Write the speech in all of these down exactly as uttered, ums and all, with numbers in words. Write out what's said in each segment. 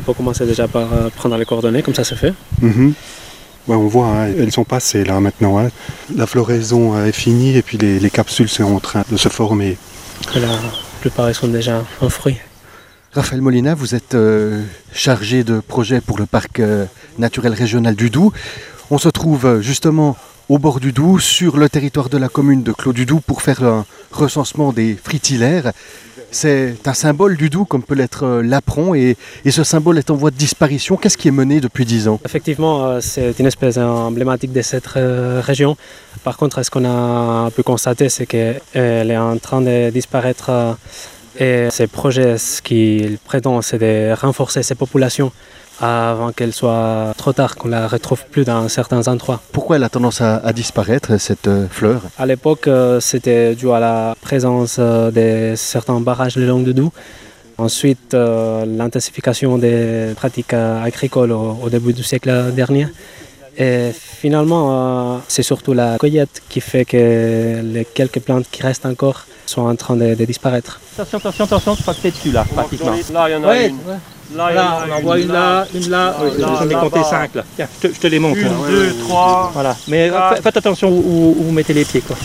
peut commencer déjà par euh, prendre les coordonnées, comme ça c'est fait. Mmh. Ouais, on voit, hein, elles sont passées là maintenant. Hein. La floraison est finie et puis les, les capsules sont en train de se former. Et la plupart elles sont déjà en fruits. Raphaël Molina, vous êtes euh, chargé de projet pour le parc euh, naturel régional du Doubs. On se trouve euh, justement au bord du Doubs, sur le territoire de la commune de Clos-du-Doubs, pour faire un recensement des fritillaires. C'est un symbole du Doubs, comme peut l'être euh, l'apron, et, et ce symbole est en voie de disparition. Qu'est-ce qui est mené depuis dix ans ? Effectivement, euh, c'est une espèce emblématique de cette euh, région. Par contre, ce qu'on a pu constater, c'est qu'elle est en train de disparaître. Euh, Et ces projets, ce qu'ils prétendent, c'est de renforcer ces populations avant qu'elles soient trop tard, qu'on ne la retrouve plus dans certains endroits. Pourquoi elle a tendance à, à disparaître, cette euh, fleur ? À l'époque, euh, c'était dû à la présence euh, de certains barrages le long du Doubs. Ensuite, euh, l'intensification des pratiques euh, agricoles au, au début du siècle dernier. Et finalement, euh, c'est surtout la cueillette qui fait que les quelques plantes qui restent encore sont en train de, de disparaître. Attention, attention, attention, je crois que c'est dessus là, pratiquement. Là, il y en a Ouais, une. ouais. Là, il y en Là, a on en une, voit une là, une là, oui, là, j'en ai là, compté là. cinq là. Tiens, je te, je te les montre. Une, là. deux, trois. Voilà, mais quatre. faites attention où, où- où vous mettez les pieds, quoi.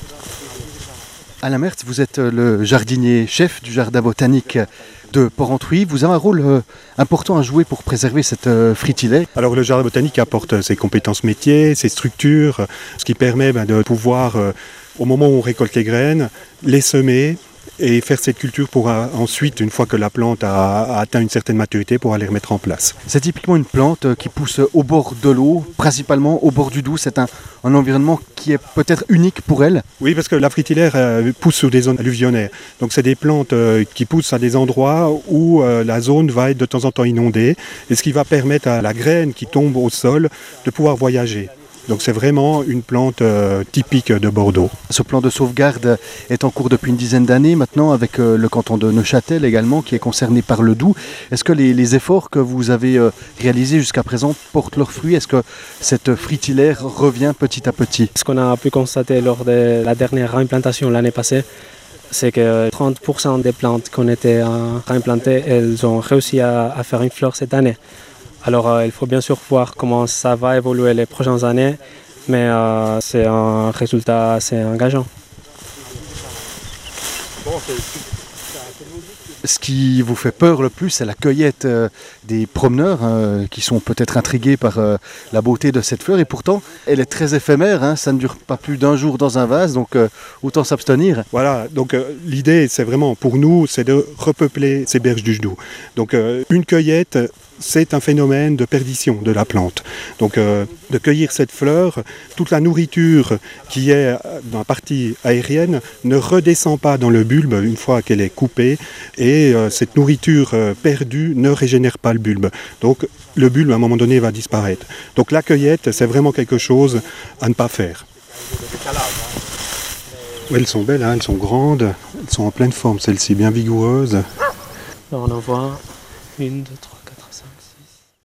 Alain Mertz, vous êtes le jardinier chef du jardin botanique de Porrentruy. Vous avez un rôle euh, important à jouer pour préserver cette euh, fritillaire. Alors le jardin botanique apporte ses compétences métiers, ses structures, ce qui permet ben, de pouvoir, euh, au moment où on récolte les graines, les semer et faire cette culture pour euh, ensuite, une fois que la plante a, a atteint une certaine maturité, pour aller remettre en place. C'est typiquement une plante euh, qui pousse au bord de l'eau, principalement au bord du Doubs. C'est un, un environnement qui est peut-être unique pour elle. Oui, parce que la fritillaire euh, pousse sur des zones alluvionnaires. Donc c'est des plantes euh, qui poussent à des endroits où euh, la zone va être de temps en temps inondée, et ce qui va permettre à la graine qui tombe au sol de pouvoir voyager. Donc c'est vraiment une plante euh, typique de Bordeaux. Ce plan de sauvegarde est en cours depuis une dizaine d'années maintenant, avec euh, le canton de Neuchâtel également, qui est concerné par le Doubs. Est-ce que les, les efforts que vous avez euh, réalisés jusqu'à présent portent leurs fruits ? Est-ce que cette fritillaire revient petit à petit ? Ce qu'on a pu constater lors de la dernière réimplantation l'année passée, c'est que trente pour cent des plantes qu'on était euh, réimplantées, elles ont réussi à, à faire une fleur cette année. Alors euh, il faut bien sûr voir comment ça va évoluer les prochaines années, mais euh, c'est un résultat assez engageant. Ce qui vous fait peur le plus, c'est la cueillette euh, des promeneurs euh, qui sont peut-être intrigués par euh, la beauté de cette fleur. Et pourtant, elle est très éphémère, hein, ça ne dure pas plus d'un jour dans un vase, donc euh, autant s'abstenir. Voilà, donc euh, l'idée, c'est vraiment, pour nous, c'est de repeupler ces berges du Doubs. Donc euh, une cueillette, c'est un phénomène de perdition de la plante. Donc euh, de cueillir cette fleur, toute la nourriture qui est dans la partie aérienne ne redescend pas dans le bulbe une fois qu'elle est coupée, et euh, cette nourriture euh, perdue ne régénère pas le bulbe. Donc le bulbe à un moment donné va disparaître. Donc la cueillette, c'est vraiment quelque chose à ne pas faire. Ouais, elles sont belles, hein, elles sont grandes, elles sont en pleine forme, celles-ci bien vigoureuses. Alors on en voit une, deux, trois.